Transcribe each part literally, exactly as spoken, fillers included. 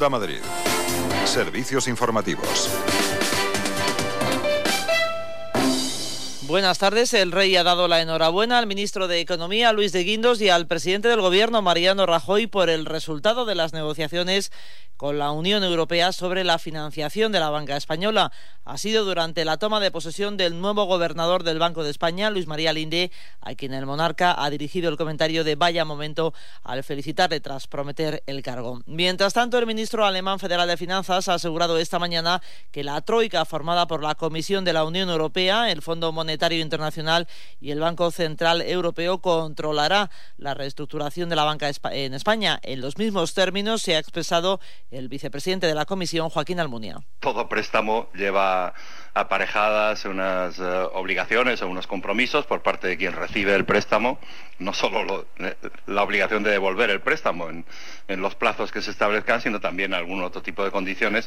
Onda Madrid. Servicios informativos. Buenas tardes. El Rey ha dado la enhorabuena al ministro de Economía, Luis de Guindos, y al presidente del Gobierno, Mariano Rajoy, por el resultado de las negociaciones con la Unión Europea sobre la financiación de la banca española. Ha sido durante la toma de posesión del nuevo gobernador del Banco de España, Luis María Linde, a quien el monarca ha dirigido el comentario de vaya momento al felicitarle tras prometer el cargo. Mientras tanto, el ministro alemán federal de Finanzas ha asegurado esta mañana que la troika formada por la Comisión de la Unión Europea, el Fondo Monetario Internacional y el Banco Central Europeo controlará la reestructuración de la banca en España. En los mismos términos se ha expresado el vicepresidente de la Comisión, Joaquín Almunia. Todo préstamo lleva aparejadas unas uh, obligaciones o unos compromisos por parte de quien recibe el préstamo, no solo lo, la obligación de devolver el préstamo en, en los plazos que se establezcan, sino también algún otro tipo de condiciones.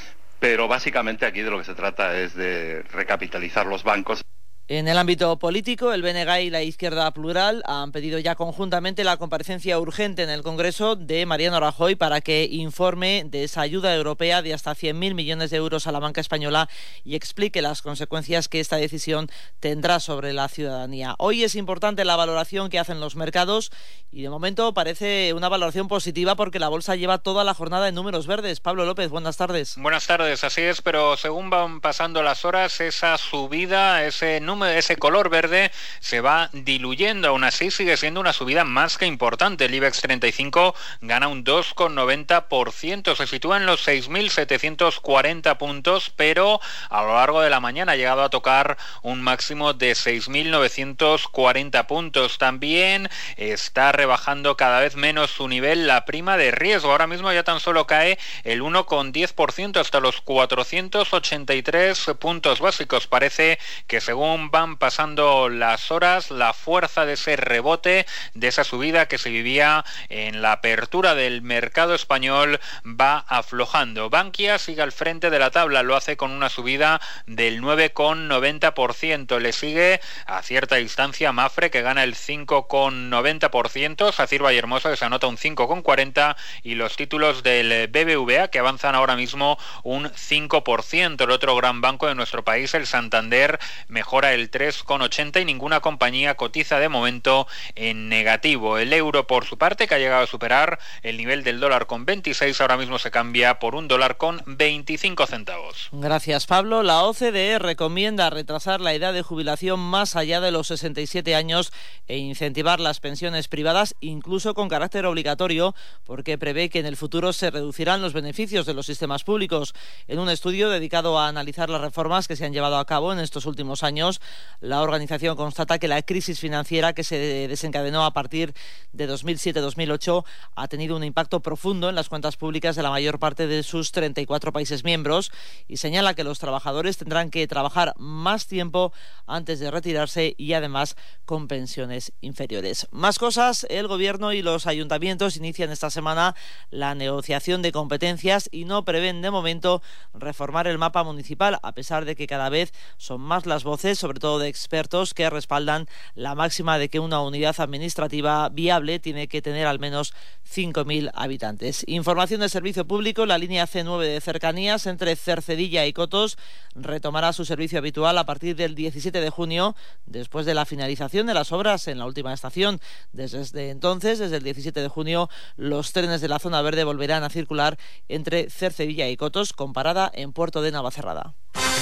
Pero básicamente aquí de lo que se trata es de recapitalizar los bancos. En el ámbito político, el B N G y la Izquierda Plural han pedido ya conjuntamente la comparecencia urgente en el Congreso de Mariano Rajoy para que informe de esa ayuda europea de hasta cien mil millones de euros a la banca española y explique las consecuencias que esta decisión tendrá sobre la ciudadanía. Hoy es importante la valoración que hacen los mercados y de momento parece una valoración positiva porque la bolsa lleva toda la jornada en números verdes. Pablo López, buenas tardes. Buenas tardes, así es, pero según van pasando las horas, esa subida, ese número ese color verde se va diluyendo. Aún así sigue siendo una subida más que importante. El IBEX treinta y cinco gana un dos coma noventa por ciento, se sitúa en los seis mil setecientos cuarenta puntos, pero a lo largo de la mañana ha llegado a tocar un máximo de seis mil novecientos cuarenta puntos. También está rebajando cada vez menos su nivel la prima de riesgo. Ahora mismo ya tan solo cae el uno coma diez por ciento hasta los cuatrocientos ochenta y tres puntos básicos. Parece que según van pasando las horas, la fuerza de ese rebote, de esa subida que se vivía en la apertura del mercado español, va aflojando. Bankia sigue al frente de la tabla, lo hace con una subida del nueve coma noventa por ciento. Le sigue a cierta distancia Mafre, que gana el cinco coma noventa por ciento, Sacir Vallehermoso, que se anota un cinco coma cuarenta por ciento, y los títulos del B B V A, que avanzan ahora mismo un cinco por ciento. El otro gran banco de nuestro país, el Santander, mejora el tres coma ochenta por ciento y ninguna compañía cotiza de momento en negativo. El euro, por su parte, que ha llegado a superar el nivel del dólar con veintiséis, ahora mismo se cambia por un dólar con veinticinco centavos. Gracias, Pablo. La O C D E recomienda retrasar la edad de jubilación más allá de los sesenta y siete años e incentivar las pensiones privadas, incluso con carácter obligatorio, porque prevé que en el futuro se reducirán los beneficios de los sistemas públicos. En un estudio dedicado a analizar las reformas que se han llevado a cabo en estos últimos años, la organización constata que la crisis financiera que se desencadenó a partir de dos mil siete dos mil ocho ha tenido un impacto profundo en las cuentas públicas de la mayor parte de sus treinta y cuatro países miembros y señala que los trabajadores tendrán que trabajar más tiempo antes de retirarse y además con pensiones inferiores. Más cosas, el Gobierno y los ayuntamientos inician esta semana la negociación de competencias y no prevén de momento reformar el mapa municipal, a pesar de que cada vez son más las voces, sobre todo de expertos, que respaldan la máxima de que una unidad administrativa viable tiene que tener al menos cinco mil habitantes. Información del servicio público: la línea C nueve de cercanías entre Cercedilla y Cotos retomará su servicio habitual a partir del diecisiete de junio, después de la finalización de las obras en la última estación. Desde entonces, desde el diecisiete de junio, los trenes de la zona verde volverán a circular entre Cercedilla y Cotos, con parada en Puerto de Navacerrada.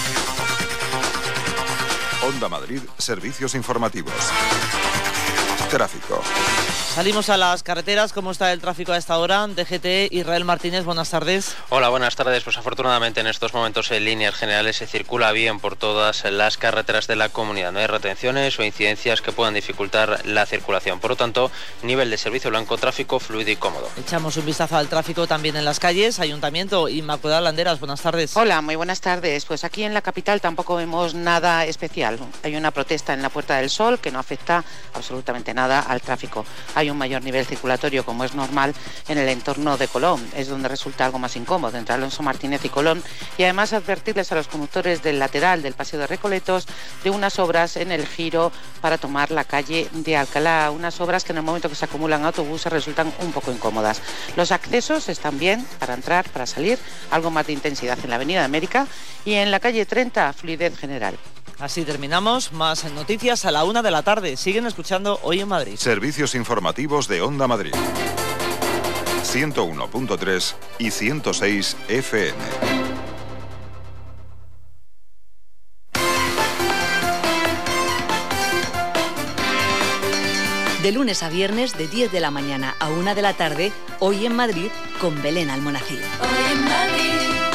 Onda Madrid, servicios informativos. Tráfico. Salimos a las carreteras. ¿Cómo está el tráfico a esta hora? D G T, Israel Martínez, buenas tardes. Hola, buenas tardes. Pues afortunadamente en estos momentos en líneas generales se circula bien por todas las carreteras de la comunidad. No hay retenciones o incidencias que puedan dificultar la circulación. Por lo tanto, nivel de servicio blanco, tráfico fluido y cómodo. Echamos un vistazo al tráfico también en las calles. Ayuntamiento, Inmaculada Landeras, buenas tardes. Hola, muy buenas tardes. Pues aquí en la capital tampoco vemos nada especial. Hay una protesta en la Puerta del Sol que no afecta absolutamente nada al tráfico. Hay hay un mayor nivel circulatorio, como es normal, en el entorno de Colón. Es donde resulta algo más incómodo, entre Alonso Martínez y Colón. Y además advertirles a los conductores del lateral del Paseo de Recoletos de unas obras en el giro para tomar la calle de Alcalá. Unas obras que en el momento que se acumulan autobuses resultan un poco incómodas. Los accesos están bien para entrar, para salir, algo más de intensidad en la Avenida de América y en la calle treinta, fluidez general. Así terminamos. Más noticias a la una de la tarde. Siguen escuchando Hoy en Madrid. Servicios informativos de Onda Madrid. ciento uno punto tres y ciento seis F M. De lunes a viernes, de diez de la mañana a una de la tarde, Hoy en Madrid, con Belén Almonacid. Hoy en Madrid.